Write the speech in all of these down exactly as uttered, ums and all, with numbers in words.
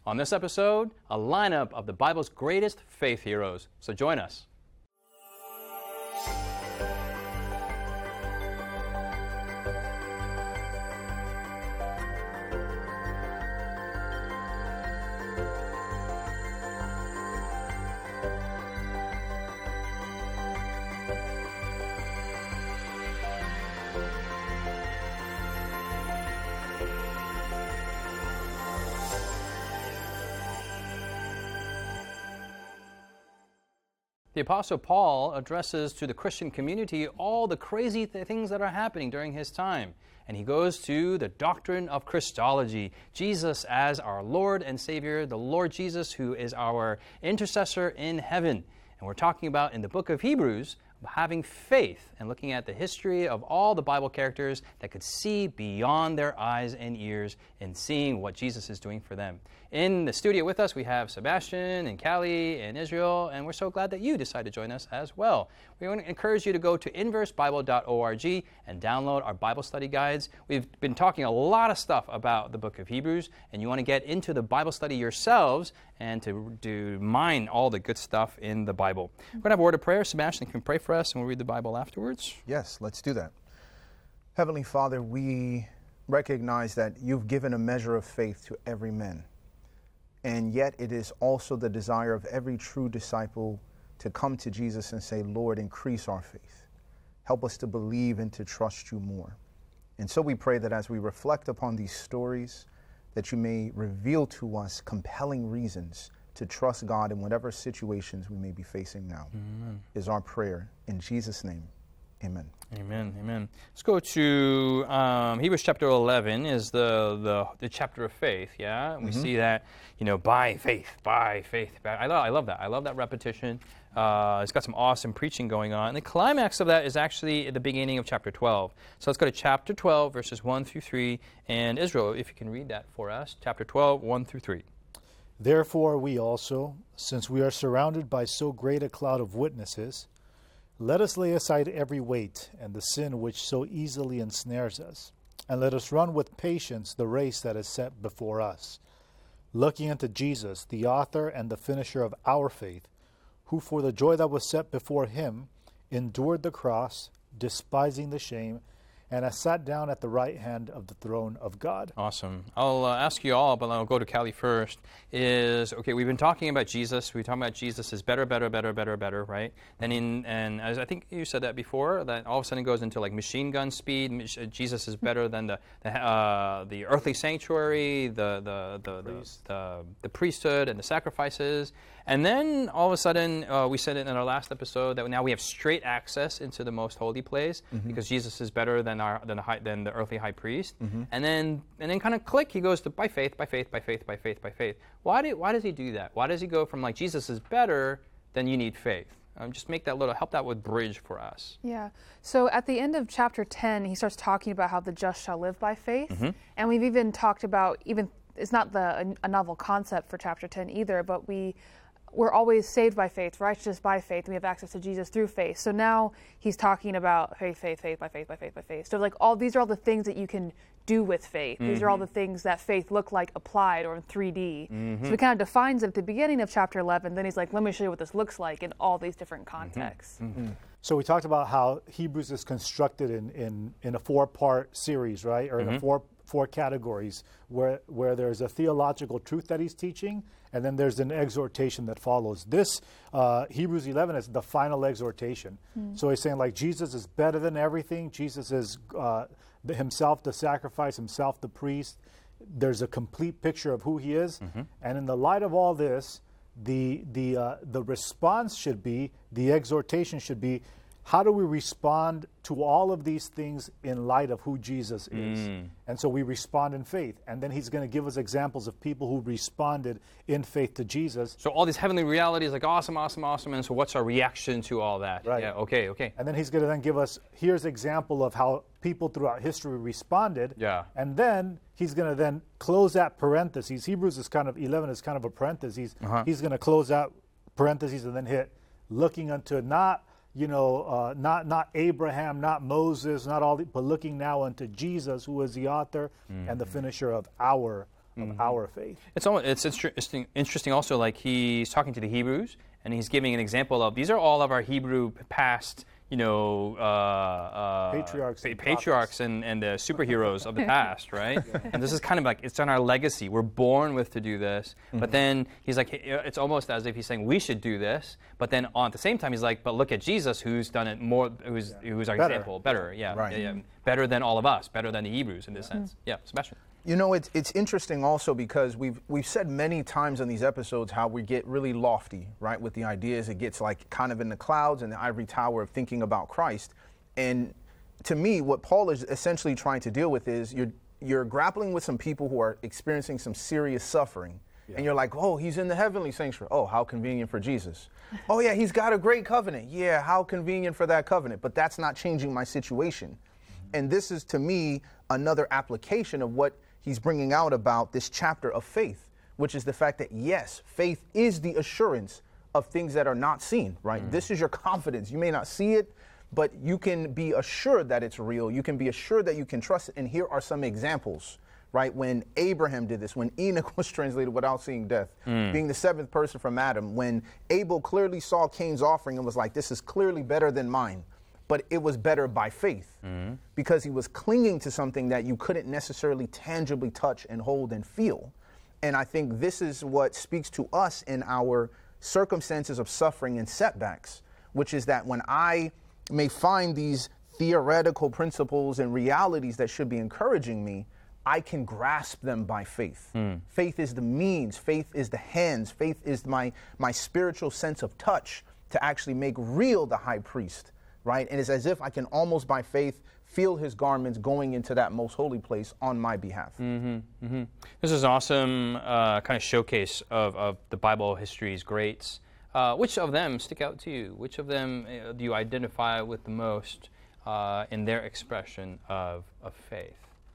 On this episode, a lineup of the Bible's greatest faith heroes. So join us. The Apostle Paul addresses to the Christian community all the crazy th- things that are happening during his time. And he goes to the doctrine of Christology, Jesus as our Lord and Savior, the Lord Jesus who is our intercessor in heaven. And we're talking about in the book of Hebrews, having faith and looking at the history of all the Bible characters that could see beyond their eyes and ears and seeing what Jesus is doing for them. In the studio with us, we have Sebastian and Callie and Israel, and we're so glad that you decided to join us as well. We want to encourage you to go to inverse bible dot org and download our Bible study guides. We've been talking a lot of stuff about the book of Hebrews, and you want to get into the Bible study yourselves and to, to mine all the good stuff in the Bible. We're going to have a word of prayer. Sebastian can pray for us, and we'll read the Bible afterwards. Yes, let's do that. Heavenly Father, we recognize that you've given a measure of faith to every man. And yet it is also the desire of every true disciple to come to Jesus and say, Lord, increase our faith. Help us to believe and to trust you more. And so we pray that as we reflect upon these stories, that you may reveal to us compelling reasons to trust God in whatever situations we may be facing now. Amen. Is our prayer. In Jesus' name, amen. Amen, amen. Let's go to um, Hebrews chapter eleven is the, the, the chapter of faith, yeah? We mm-hmm. see that, you know, by faith, by faith. By, I, love, I love that. I love that repetition. Uh, it's got some awesome preaching going on. And the climax of that is actually at the beginning of chapter twelve. So let's go to chapter twelve, verses one through three. And Israel, if you can read that for us. Chapter twelve, one through three. Therefore we also, since we are surrounded by so great a cloud of witnesses, let us lay aside every weight and the sin which so easily ensnares us, and let us run with patience the race that is set before us, looking unto Jesus, the author and the finisher of our faith, who for the joy that was set before him endured the cross, despising the shame, and has sat down at the right hand of the throne of God. Awesome. I'll uh, ask you all, but I'll go to Callie first, is, okay, we've been talking about Jesus. We're talking about Jesus is better, better, better, better, better, right? And, in, and as I think you said that before, that all of a sudden it goes into like machine gun speed. Jesus is better than the the, uh, the earthly sanctuary, the the the, the, the the priesthood and the sacrifices. And then all of a sudden, uh, we said it in our last episode that now we have straight access into the most holy place mm-hmm. because Jesus is better than our than the, high, than the earthly high priest. Mm-hmm. And then and then kind of click, he goes to by faith, by faith, by faith, by faith, by faith. Why do why does he do that? Why does he go from like Jesus is better than you need faith? Um, just make that little help that with bridge for us. Yeah. So at the end of chapter ten, he starts talking about how the just shall live by faith, mm-hmm. and we've even talked about even it's not the a, a novel concept for chapter ten either, but we. We're always saved by faith, righteous by faith, and we have access to Jesus through faith. So now he's talking about faith, faith, faith, by faith, by faith, by faith. So like all these are all the things that you can do with faith. Mm-hmm. These are all the things that faith look like applied or in three D. Mm-hmm. So he kind of defines it at the beginning of chapter eleven. Then he's like, let me show you what this looks like in all these different contexts. Mm-hmm. Mm-hmm. So we talked about how Hebrews is constructed in, in, in a four-part series, right? Or mm-hmm. in a four four categories where where there's a theological truth that he's teaching, and then there's an exhortation that follows. This, uh, Hebrews eleven, is the final exhortation. Mm. So he's saying, like, Jesus is better than everything. Jesus is uh, the, himself the sacrifice, himself the priest. There's a complete picture of who he is. Mm-hmm. And in the light of all this, the, the, uh, the response should be, the exhortation should be, how do we respond to all of these things in light of who Jesus is? Mm. And so we respond in faith. And then he's going to give us examples of people who responded in faith to Jesus. So all these heavenly realities, like awesome, awesome, awesome. And so what's our reaction to all that? Right. Yeah, okay, okay. And then he's going to then give us, here's example of how people throughout history responded. Yeah. And then he's going to then close that parentheses. Hebrews is kind of, eleven is kind of a parentheses. Uh-huh. He's going to close out parentheses and then hit, looking unto not, you know, uh, not not Abraham, not Moses, not all, the, but looking now unto Jesus, who is the author mm-hmm. and the finisher of our of mm-hmm. our faith. It's almost, it's interesting, interesting also, like he's talking to the Hebrews, and he's giving an example of, these are all of our Hebrew past, you know, uh, uh, patriarchs, pa- and patriarchs and, and the superheroes of the past, right? Yeah. And this is kind of like, it's on our legacy. We're born with to do this. Mm-hmm. But then he's like, it's almost as if he's saying we should do this. But then on at the same time, he's like, but look at Jesus, who's done it more, who's yeah. who's our better. example, better, yeah, right. yeah, yeah, better than all of us, better than the Hebrews in this yeah. sense. Mm-hmm. Yeah, Sebastian. You know, it's it's interesting also because we've we've said many times on these episodes how we get really lofty, right, with the ideas. It gets like kind of in the clouds and the ivory tower of thinking about Christ. And to me, what Paul is essentially trying to deal with is you're you're grappling with some people who are experiencing some serious suffering. Yeah. And you're like, oh, he's in the heavenly sanctuary. Oh, how convenient for Jesus. Oh, yeah, he's got a great covenant. Yeah, how convenient for that covenant. But that's not changing my situation. Mm-hmm. And this is, to me, another application of what he's bringing out about this chapter of faith, which is the fact that, yes, faith is the assurance of things that are not seen, right? Mm. This is your confidence. You may not see it, but you can be assured that it's real. You can be assured that you can trust it. And here are some examples, right? When Abraham did this, when Enoch was translated without seeing death, mm. being the seventh person from Adam, when Abel clearly saw Cain's offering and was like, this is clearly better than mine. But it was better by faith mm-hmm. because he was clinging to something that you couldn't necessarily tangibly touch and hold and feel. And I think this is what speaks to us in our circumstances of suffering and setbacks, which is that when I may find these theoretical principles and realities that should be encouraging me, I can grasp them by faith. Mm. Faith is the means, faith is the hands, faith is my, my spiritual sense of touch to actually make real the high priest. Right? And it's as if I can almost by faith feel his garments going into that most holy place on my behalf. Mm-hmm, mm-hmm. This is an awesome uh, kind of showcase of, of the Bible history's greats. Uh, which of them stick out to you? Which of them uh, do you identify with the most uh, in their expression of, of faith?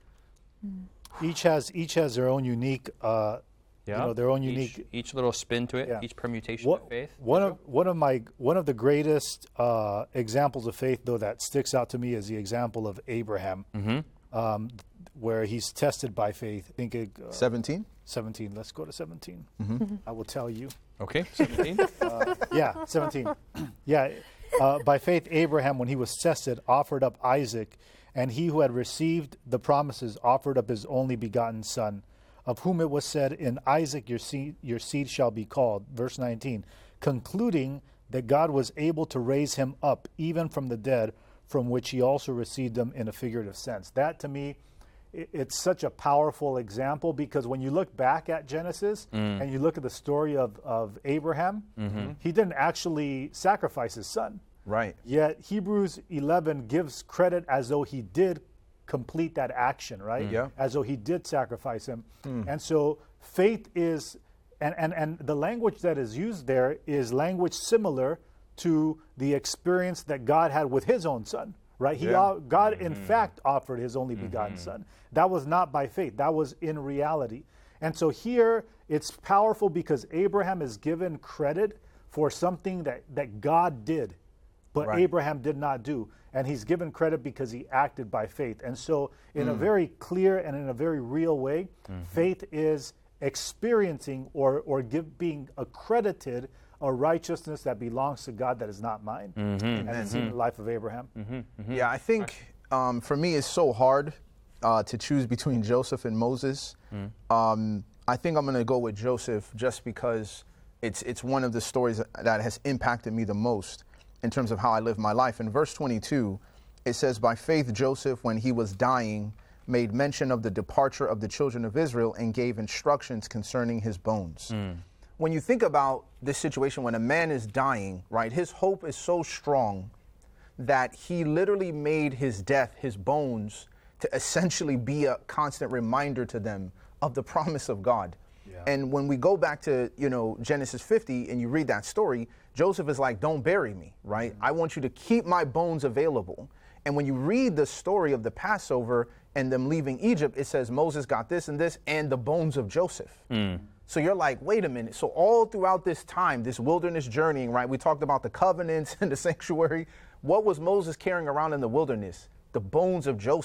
Each has each has their own unique uh, Yeah, you know, their own each, unique each little spin to it, yeah. each permutation what, of faith. One of one of my one of the greatest uh, examples of faith, though, that sticks out to me is the example of Abraham, mm-hmm. um, where he's tested by faith. I think it, uh, seventeen. Seventeen. Let's go to seventeen. Mm-hmm. I will tell you. Okay, seventeen. uh, yeah, seventeen. yeah, uh, by faith, Abraham, when he was tested, offered up Isaac, and he who had received the promises offered up his only begotten son, of whom it was said, in Isaac your seed, your seed shall be called. Verse nineteen, concluding that God was able to raise him up even from the dead, from which he also received them in a figurative sense. That, to me, it, it's such a powerful example, because when you look back at Genesis mm. and you look at the story of, of Abraham, mm-hmm. he didn't actually sacrifice his son. Right. Yet Hebrews eleven gives credit as though he did complete that action, right? Mm. Yeah. As though he did sacrifice him. Mm. And so faith is, and, and, and the language that is used there is language similar to the experience that God had with his own son, right? He, yeah. God, mm-hmm. in fact, offered his only begotten mm-hmm. son. That was not by faith. That was in reality. And so here it's powerful because Abraham is given credit for something that, that God did, but right. Abraham did not do. And he's given credit because he acted by faith. And so in mm. a very clear and in a very real way, mm-hmm. faith is experiencing or, or give, being accredited a righteousness that belongs to God that is not mine. Mm-hmm. And it's in the life of Abraham. Mm-hmm. Mm-hmm. Yeah, I think um, for me it's so hard uh, to choose between Joseph and Moses. Mm. Um, I think I'm going to go with Joseph just because it's it's one of the stories that has impacted me the most in terms of how I live my life. In verse twenty-two, it says, by faith Joseph, when he was dying, made mention of the departure of the children of Israel and gave instructions concerning his bones. Mm. When you think about this situation, when a man is dying, right, his hope is so strong that he literally made his death, his bones, to essentially be a constant reminder to them of the promise of God. Yeah. And when we go back to, you know, Genesis fifty and you read that story, Joseph is like, don't bury me, right? Mm-hmm. I want you to keep my bones available. And when you read the story of the Passover and them leaving Egypt, it says Moses got this and this and the bones of Joseph. Mm. So you're like, wait a minute. So all throughout this time, this wilderness journeying, right? We talked about the covenants and the sanctuary. What was Moses carrying around in the wilderness? The bones of Joseph.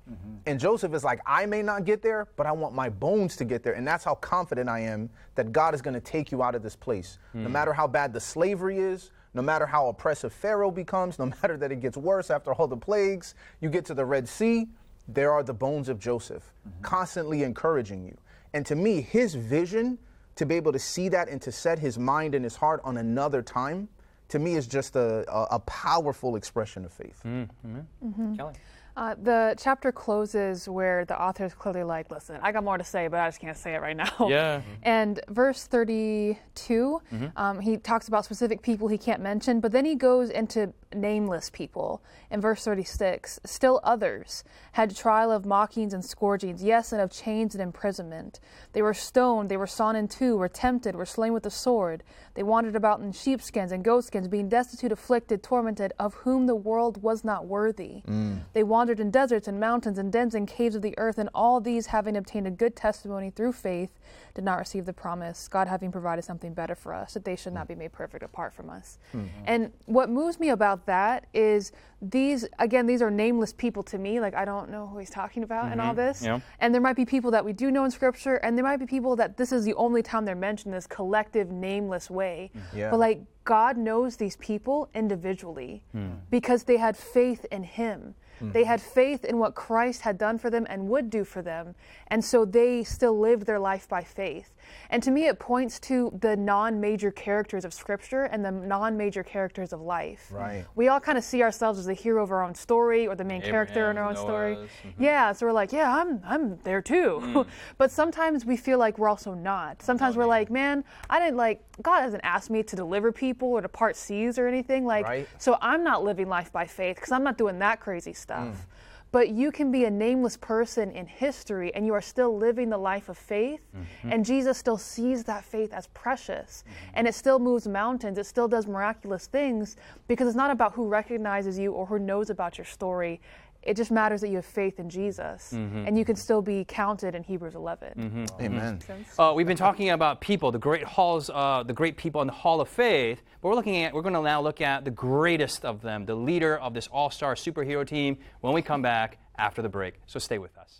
Mm-hmm. And Joseph is like, I may not get there, but I want my bones to get there. And that's how confident I am that God is going to take you out of this place. Mm. No matter how bad the slavery is, no matter how oppressive Pharaoh becomes, no matter that it gets worse after all the plagues, you get to the Red Sea, there are the bones of Joseph, mm-hmm. constantly encouraging you. And to me, his vision, to be able to see that and to set his mind and his heart on another time, to me is just a, a, a powerful expression of faith. Mm-hmm. Mm-hmm. Kelly? Uh, the chapter closes where the author is clearly like, listen, I got more to say, but I just can't say it right now. Yeah. And verse thirty-two, mm-hmm. um, he talks about specific people he can't mention, but then he goes into nameless people. In verse thirty-six, still others had trial of mockings and scourgings, yes, and of chains and imprisonment. They were stoned, they were sawn in two, were tempted, were slain with the sword. They wandered about in sheepskins and goatskins, being destitute, afflicted, tormented, of whom the world was not worthy. Mm. They wandered in deserts and mountains and dens and caves of the earth, and all these, having obtained a good testimony through faith, did not receive the promise, God having provided something better for us, that they should not be made perfect apart from us. Mm-hmm. And what moves me about that is these, again, these are nameless people to me. Like, I don't know who he's talking about mm-hmm. in all this. Yeah. And there might be people that we do know in Scripture, and there might be people that this is the only time they're mentioned in this collective, nameless way. Yeah. But, like, God knows these people individually mm. because they had faith in him. Mm-hmm. They had faith in what Christ had done for them and would do for them. And so they still lived their life by faith. And to me, it points to the non-major characters of Scripture and the non-major characters of life. Right. We all kind of see ourselves as the hero of our own story or the main Abraham, character in our own Noah's. story. Mm-hmm. Yeah, so we're like, yeah, I'm I'm there too. Mm. But sometimes we feel like we're also not. Sometimes oh, we're yeah. like, man, I didn't like, God hasn't asked me to deliver people or to part seas or anything. Like, right. So I'm not living life by faith because I'm not doing that crazy stuff. Mm. But you can be a nameless person in history and you are still living the life of faith. Mm-hmm. And Jesus still sees that faith as precious. Mm-hmm. And it still moves mountains. It still does miraculous things because it's not about who recognizes you or who knows about your story. It just matters that you have faith in Jesus, mm-hmm. and you can still be counted in Hebrews eleven. Mm-hmm. Amen. Uh, we've been talking about people, the great halls, uh, the great people in the Hall of Faith. But we're looking at, we're going to now look at the greatest of them, the leader of this all-star superhero team. When we come back after the break, so stay with us.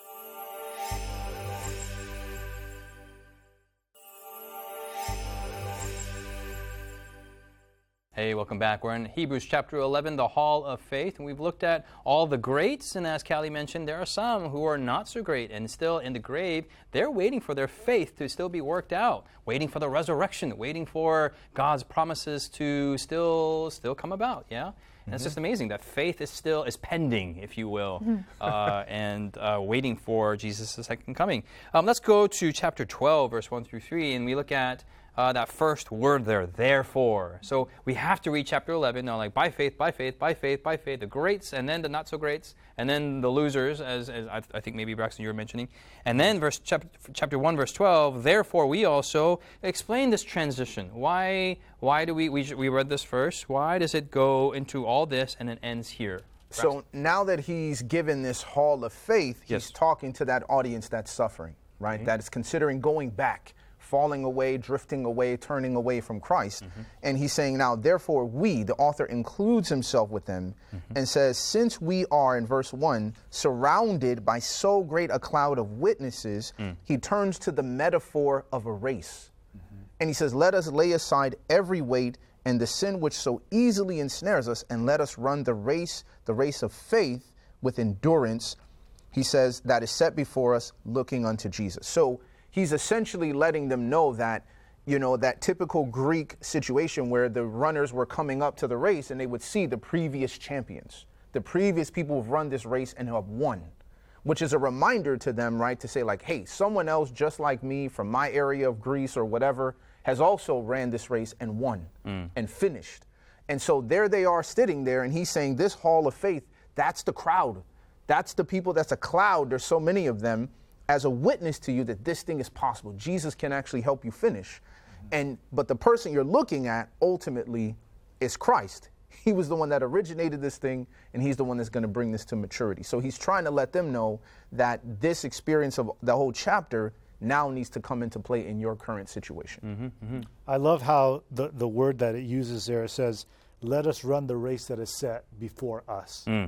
Hey, welcome back. We're in Hebrews chapter eleven, the Hall of Faith, and we've looked at all the greats, and as Callie mentioned, there are some who are not so great and still in the grave. They're waiting for their faith to still be worked out, waiting for the resurrection, waiting for God's promises to still still come about, yeah? And mm-hmm. it's just amazing that faith is still, is pending, if you will, uh, and uh, waiting for Jesus' second coming. Um, let's go to chapter twelve, verse one through three, and we look at Uh, that first word there, therefore. So we have to read chapter eleven, now, like by faith, by faith, by faith, by faith, the greats, and then the not so greats, and then the losers, as, as I, I think maybe Braxton you were mentioning. And then verse chapter, chapter one, verse twelve, therefore we also explain this transition. Why Why do we, we, we read this first, why does it go into all this and it ends here? So now that he's given this hall of faith, he's yes. talking to that audience that's suffering, right? Mm-hmm. That is considering going back, falling away, drifting away, turning away from Christ. Mm-hmm. And he's saying now, therefore we, the author includes himself with them mm-hmm. and says, since we are, in verse one, surrounded by so great a cloud of witnesses, mm. he turns to the metaphor of a race. Mm-hmm. And he says, let us lay aside every weight and the sin which so easily ensnares us, and let us run the race, the race of faith with endurance, he says, that is set before us, looking unto Jesus. So he's essentially letting them know that, you know, that typical Greek situation where the runners were coming up to the race and they would see the previous champions, the previous people who've run this race and who have won, which is a reminder to them, right, to say like, hey, someone else just like me from my area of Greece or whatever has also ran this race and won mm. and finished. And so there they are sitting there, and he's saying this hall of faith, that's the crowd. That's the people, that's a cloud. There's so many of them, as a witness to you that this thing is possible. Jesus can actually help you finish. Mm-hmm. And but the person you're looking at ultimately is Christ. He was the one that originated this thing, and he's the one that's going to bring this to maturity. So he's trying to let them know that this experience of the whole chapter now needs to come into play in your current situation. Mm-hmm, mm-hmm. I love how the, the word that it uses there, it says, let us run the race that is set before us. Mm.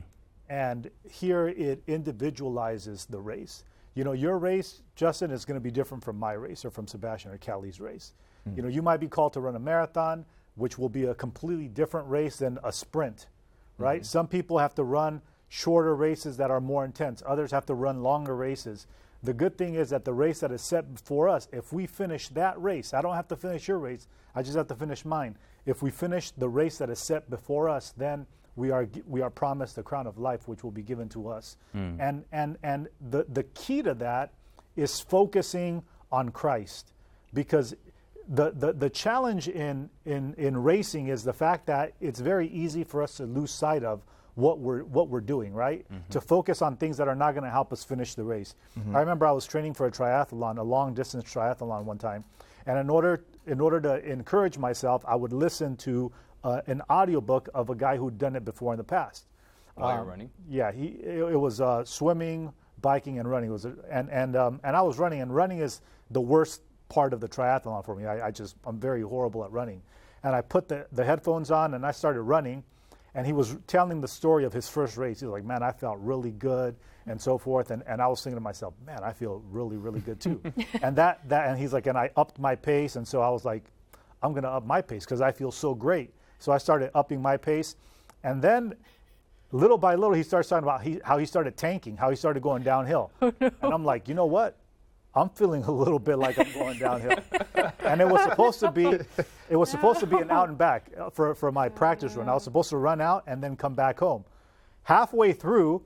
And here it individualizes the race. You know, your race, Justin, is going to be different from my race or from Sebastian or Callie's race. Mm. You know, you might be called to run a marathon, which will be a completely different race than a sprint, right? Mm-hmm. Some people have to run shorter races that are more intense. Others have to run longer races. The good thing is that the race that is set before us, if we finish that race, I don't have to finish your race, I just have to finish mine. If we finish the race that is set before us, then we are we are promised the crown of life, which will be given to us. Mm. And and and the, the key to that is focusing on Christ. Because the, the, the challenge in, in, in racing is the fact that it's very easy for us to lose sight of what we're what we're doing, right? Mm-hmm. To focus on things that are not going to help us finish the race. Mm-hmm. I remember I was training for a triathlon, a long distance triathlon one time, and in order in order to encourage myself, I would listen to uh, an audiobook of a guy who'd done it before in the past. While um, you're running? Yeah, he it, it was uh, swimming, biking, and running. It was a, and and um, and I was running, and running is the worst part of the triathlon for me. I, I just I'm very horrible at running, and I put the the headphones on and I started running. And he was telling the story of his first race. He was like, man, I felt really good and so forth. And, and I was thinking to myself, man, I feel really, really good too. and that, that, and he's like, and I upped my pace. And so I was like, I'm going to up my pace because I feel so great. So I started upping my pace. And then little by little, he starts talking about he, how he started tanking, how he started going downhill. Oh, no. And I'm like, you know what? I'm feeling a little bit like I'm going downhill. And it was supposed to be, it was supposed to be an out and back for, for my practice run. I was supposed to run out and then come back home. Halfway through,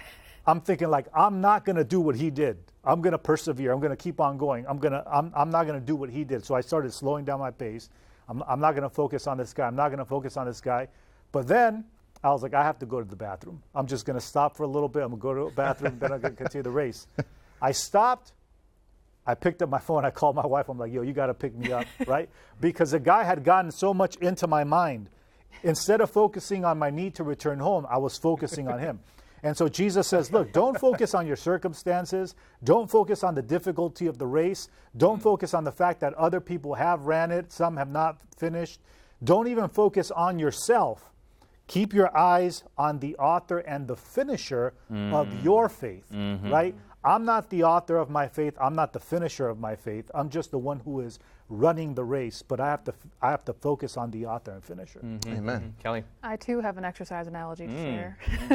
I'm thinking like, I'm not going to do what he did. I'm going to persevere. I'm going to keep on going. I'm going to, I'm, I'm not going to do what he did. So I started slowing down my pace. I'm, I'm not going to focus on this guy. I'm not going to focus on this guy. But then I was like, I have to go to the bathroom. I'm just going to stop for a little bit. I'm going to go to the bathroom. Then I'm going to continue the race. I stopped. I picked up my phone. I called my wife. I'm like, yo, you got to pick me up, right? Because the guy had gotten so much into my mind. Instead of focusing on my need to return home, I was focusing on him. And so Jesus says, look, don't focus on your circumstances. Don't focus on the difficulty of the race. Don't focus on the fact that other people have ran it. Some have not finished. Don't even focus on yourself. Keep your eyes on the author and the finisher mm. of your faith, mm-hmm. right? I'm not the author of my faith. I'm not the finisher of my faith. I'm just the one who is running the race. But I have to, I have to focus on the author and finisher. Mm-hmm. Amen. Mm-hmm. Kelly? I too have an exercise analogy to mm. share.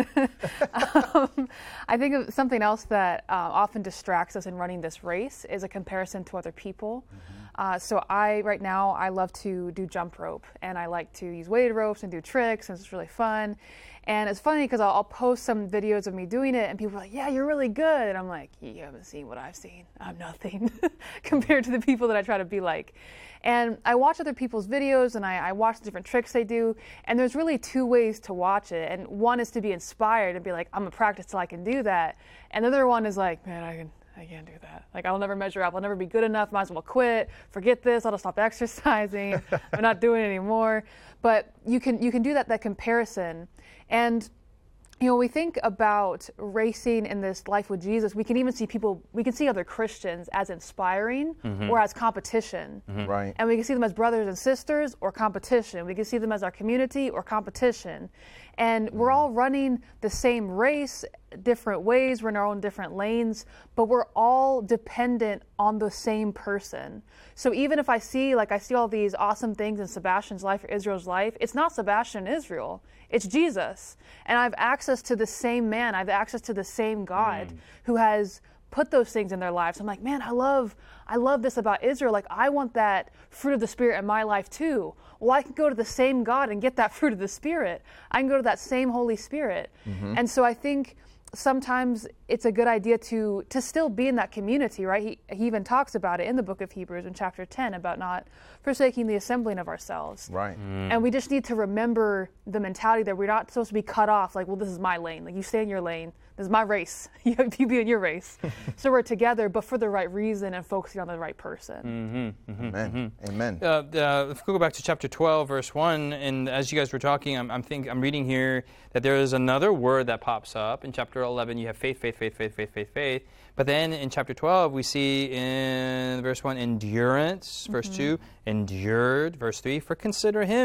um, I think of something else that uh, often distracts us in running this race is a comparison to other people. Mm-hmm. Uh, so I, right now, I love to do jump rope, and I like to use weighted ropes and do tricks, and it's really fun. And it's funny because I'll, I'll post some videos of me doing it, and people are like, yeah, you're really good. And I'm like, you haven't seen what I've seen. I'm nothing compared to the people that I try to be like. And I watch other people's videos, and I, I watch the different tricks they do, and there's really two ways to watch it. And one is to be inspired and be like, I'm going to practice till I can do that. And the other one is like, man, I can I can't do that. Like, I'll never measure up. I'll never be good enough. Might as well quit. Forget this. I'll just stop exercising. I'm not doing it anymore. But you can you can do that that comparison. And you know, we think about racing in this life with Jesus. We can even see people. We can see other Christians as inspiring mm-hmm. or as competition. Mm-hmm. Right. And we can see them as brothers and sisters or competition. We can see them as our community or competition. And we're all running the same race, different ways. We're in our own different lanes, but we're all dependent on the same person. So even if I see, like I see all these awesome things in Sebastian's life or Israel's life, it's not Sebastian and Israel. It's Jesus. And I have access to the same man. I have access to the same God mm. who has put those things in their lives. I'm like, man, I love, I love this about Israel. Like, I want that fruit of the Spirit in my life too. Well, I can go to the same God and get that fruit of the Spirit. I can go to that same Holy Spirit. Mm-hmm. And so I think sometimes it's a good idea to to still be in that community, right? He, he even talks about it in the book of Hebrews in chapter ten about not forsaking the assembling of ourselves. Right. Mm. And we just need to remember the mentality that we're not supposed to be cut off, like, well, this is my lane. Like, you stay in your lane. This is my race. You be in your race. So we're together, but for the right reason and focusing on the right person. Mm-hmm, mm-hmm, Amen. Mm-hmm. Amen. Uh, uh, if we go back to chapter twelve, verse one, and as you guys were talking, I'm, I'm think I'm reading here that there is another word that pops up. In chapter eleven, you have faith, faith, faith, faith, faith, faith, faith. But then in chapter twelve, we see in verse one, endurance. Verse mm-hmm. two, endured. Verse three, for consider him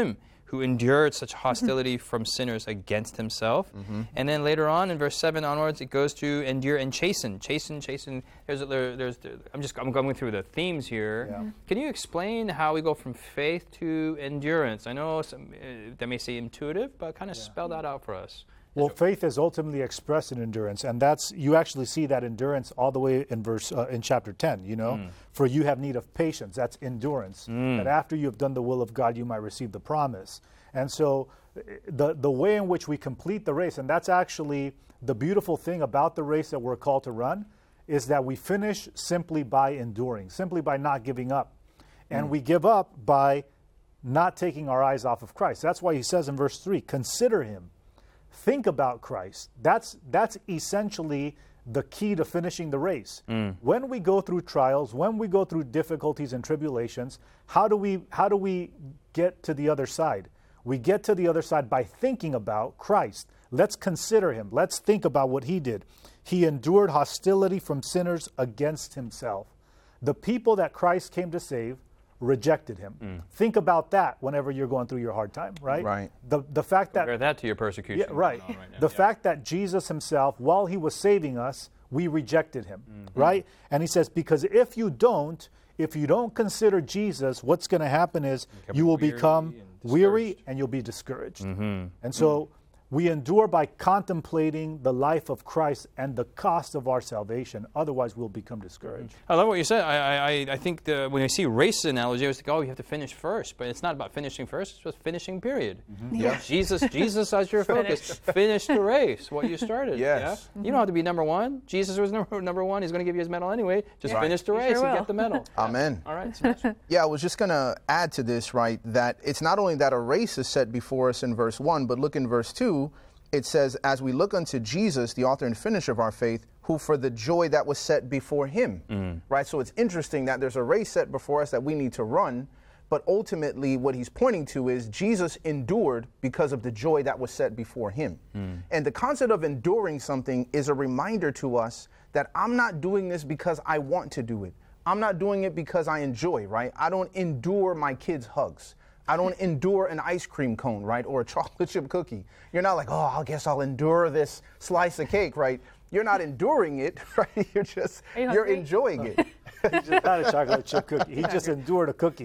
who endured such hostility from sinners against himself. Mm-hmm. And then later on in verse seven onwards, it goes to endure and chasten. Chasten, chasten. There's, there, there's, I'm just I'm going through the themes here. Yeah. Can you explain how we go from faith to endurance? I know some, uh, that may say intuitive, but kind of yeah. spell that out for us. Well, faith is ultimately expressed in endurance, and that's you actually see that endurance all the way in verse uh, in chapter ten. You know, mm. for you have need of patience. That's endurance. Mm. That after you have done the will of God, you might receive the promise. And so, the the way in which we complete the race, and that's actually the beautiful thing about the race that we're called to run, is that we finish simply by enduring, simply by not giving up, and mm. we give up by not taking our eyes off of Christ. That's why he says in verse three, "Consider him." Think about Christ. That's that's essentially the key to finishing the race. Mm. When we go through trials, when we go through difficulties and tribulations, how do we how do we get to the other side? We get to the other side by thinking about Christ. Let's consider him. Let's think about what he did. He endured hostility from sinners against himself. The people that Christ came to save rejected him. Mm. Think about that whenever you're going through your hard time, right? Right. The the fact that compare that to your persecution. Yeah, right. right the yeah. fact that Jesus himself, while he was saving us, we rejected him, mm-hmm. right? And he says, because if you don't, if you don't consider Jesus, what's going to happen is you will weary become and weary and you'll be discouraged. Mm-hmm. And so mm-hmm. we endure by contemplating the life of Christ and the cost of our salvation. Otherwise, we'll become discouraged. I love what you said. I I, I think the, when I see race analogy, I was like, oh, you have to finish first. But it's not about finishing first. It's just finishing, period. Mm-hmm. Yeah. Jesus Jesus as your focus. Finish the race, what you started. Yes. Yeah? Mm-hmm. You don't have to be number one. Jesus was number, number one. He's going to give you his medal anyway. Just right. finish the race sure and will. get the medal. Amen. All right. So yeah, I was just going to add to this, right, that it's not only that a race is set before us in verse one, but look in verse two. It says, as we look unto Jesus, the author and finisher of our faith, who for the joy that was set before him, mm. right? So it's interesting that there's a race set before us that we need to run, but ultimately what he's pointing to is Jesus endured because of the joy that was set before him. Mm. And the concept of enduring something is a reminder to us that I'm not doing this because I want to do it. I'm not doing it because I enjoy, right? I don't endure my kids' hugs. I don't endure an ice cream cone, right, or a chocolate chip cookie. You're not like, oh, I guess I'll endure this slice of cake, right? You're not enduring it, right? You're just, you you're enjoying it. He just had a chocolate chip cookie. He just endured a cookie.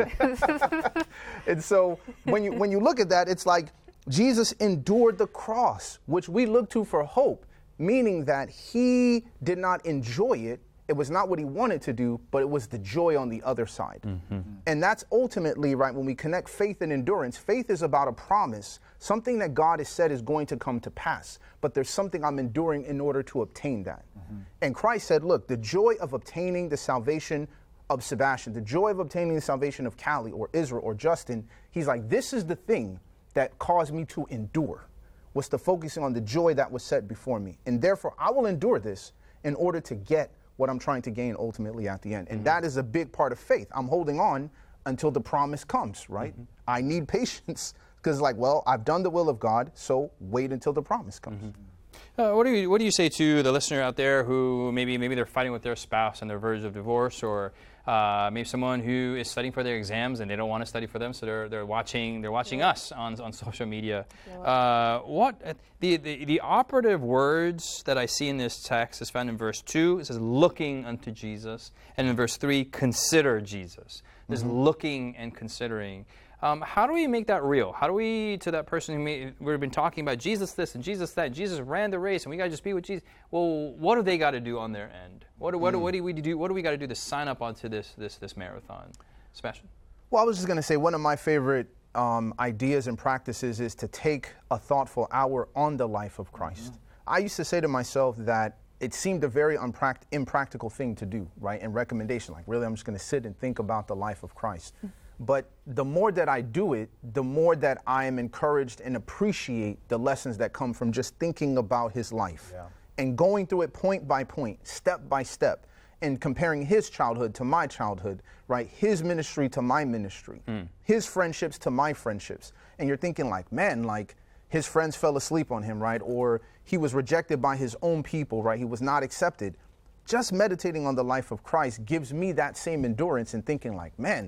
And so when you when you look at that, it's like Jesus endured the cross, which we look to for hope, meaning that he did not enjoy it. It was not what he wanted to do, but it was the joy on the other side. Mm-hmm. And that's ultimately, right, when we connect faith and endurance, faith is about a promise, something that God has said is going to come to pass, but there's something I'm enduring in order to obtain that. Mm-hmm. And Christ said, look, the joy of obtaining the salvation of Sebastian, the joy of obtaining the salvation of Callie or Israel or Justin, he's like, this is the thing that caused me to endure, was the focusing on the joy that was set before me. And therefore, I will endure this in order to get what I'm trying to gain ultimately at the end. And mm-hmm. that is a big part of faith. I'm holding on until the promise comes, right? Mm-hmm. I need patience because like, well, I've done the will of God, so wait until the promise comes. Mm-hmm. Uh, what do you what do you say to the listener out there who maybe maybe they're fighting with their spouse and they're verge of divorce, or uh, maybe someone who is studying for their exams and they don't want to study for them, so they're they're watching they're watching yeah. us on on social media. Uh, what the, the the operative words that I see in this text is found in verse two. It says looking unto Jesus, and in verse three, consider Jesus. There's mm-hmm. looking and considering. Um, how do we make that real? How do we, to that person who may, we've been talking about Jesus this and Jesus that, Jesus ran the race and we got to just be with Jesus. Well, what do they got to do on their end? What do, what, mm. do, what do we do? What do we got to do to sign up onto this this this marathon? Sebastian? Well, I was just going to say one of my favorite um, ideas and practices is to take a thoughtful hour on the life of Christ. Mm-hmm. I used to say to myself that it seemed a very unpract- impractical thing to do, right? And recommendation, like really, I'm just going to sit and think about the life of Christ. Mm-hmm. But the more that I do it, the more that I am encouraged and appreciate the lessons that come from just thinking about his life yeah. and going through it point by point, step by step, and comparing his childhood to my childhood, right? His ministry to my ministry, mm. his friendships to my friendships. And you're thinking like, man, like his friends fell asleep on him, right? Or he was rejected by his own people, right? He was not accepted. Just meditating on the life of Christ gives me that same endurance and thinking like, man,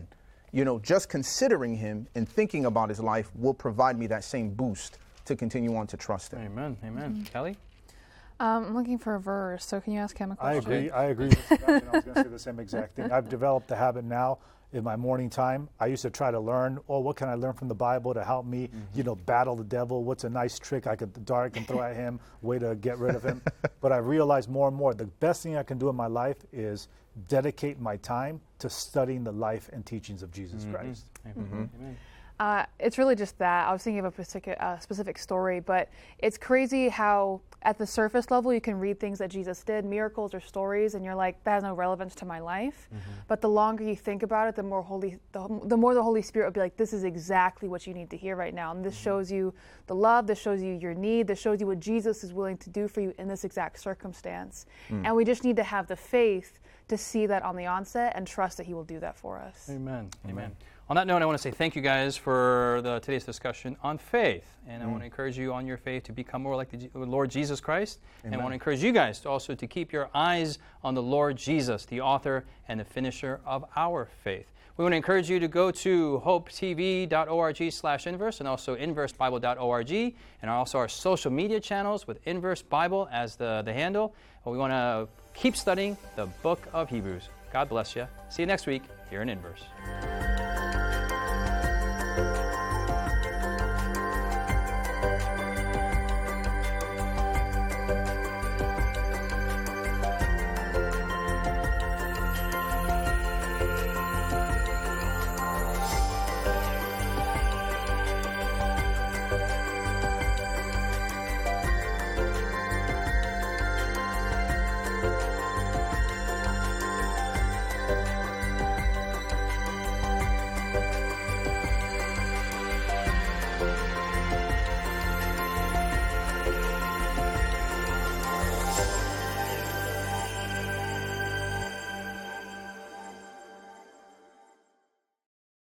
you know, just considering him and thinking about his life will provide me that same boost to continue on to trust him. Amen. Amen. Mm-hmm. Kelly? Um, I'm looking for a verse, so can you ask him a I question? agree. I agree with Sebastian. I was going to say the same exact thing. I've developed the habit now in my morning time. I used to try to learn, oh, what can I learn from the Bible to help me, mm-hmm. you know, battle the devil? What's a nice trick I could, dart I can throw at him, way to get rid of him? But I realized more and more, the best thing I can do in my life is dedicate my time to studying the life and teachings of Jesus mm-hmm. Christ. Mm-hmm. Amen. Uh, it's really just that. I was thinking of a specific, uh, specific story, but it's crazy how at the surface level you can read things that Jesus did, miracles or stories, and you're like, that has no relevance to my life. Mm-hmm. But the longer you think about it, the more holy, the, the more the Holy Spirit will be like, this is exactly what you need to hear right now. And this mm-hmm. shows you the love, this shows you your need, this shows you what Jesus is willing to do for you in this exact circumstance. Mm. And we just need to have the faith to see that on the onset and trust that he will do that for us. Amen. Amen. Amen. On that note, I want to say thank you guys for the, today's discussion on faith. And mm. I want to encourage you on your faith to become more like the Lord Jesus Christ. Amen. And I want to encourage you guys to also to keep your eyes on the Lord Jesus, the author and the finisher of our faith. We want to encourage you to go to hopetv.org slash inverse and also inverse bible dot org, and also our social media channels with Inverse Bible as the, the handle. But we want to keep studying the book of Hebrews. God bless you. See you next week here in Inverse.